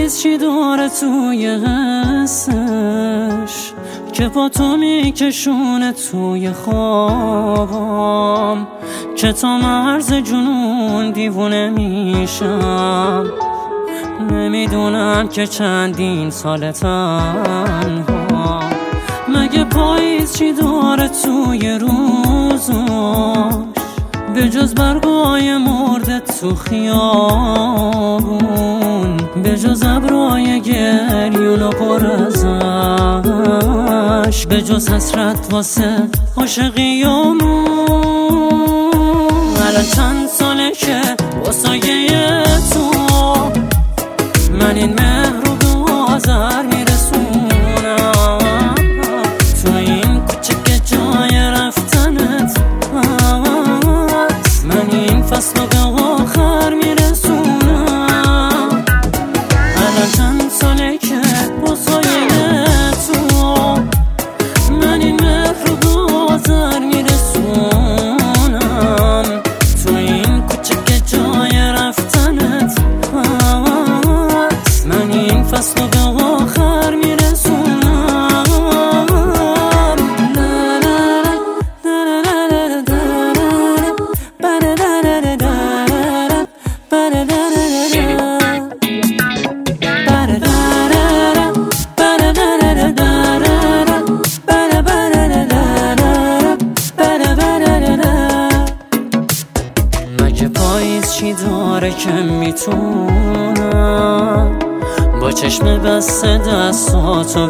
پاییز چی داره توی حسش که با تو میکشونه توی خوابم، که تا مرز جنون دیوونه میشم. نمیدونم که چندین سال تنها، مگه پاییز چی داره توی روزاش به جز برگای مرده تو خیابون، به جز ابرای گریون و پر ازش، به جز حسرت واسه عاشقیامون. الان چند ساله که با سایه تو من این مهر رو به آذر میرسونم، تو این کوچه که جای رفتنت هست، من این فصل رو به آخر میرسونم. الان چند ساله که با سایه تو من این مهر رو به آذر میرسونم، تو این کوچه که جای رفتنت هست، من این فصل رو به آخر میرسونم. مگه پاییز چی داره که میتونم با چشم بسته دستاتو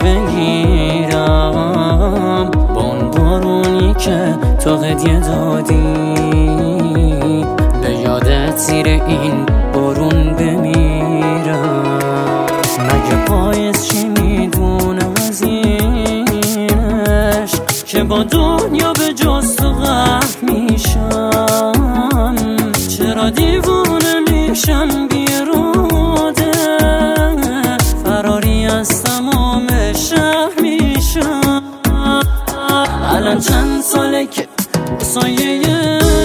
بگیرم، با اون بارونی که تو هدیه دادی به یادت زیر این بارون بمیرم. مگه پاییز چی میدونه از این عشق که با دنیا به جز تو غرق میشم، چرا دیوونه میشم بیراده، فراری از تمام شهر میشم. الان چند ساله که سایه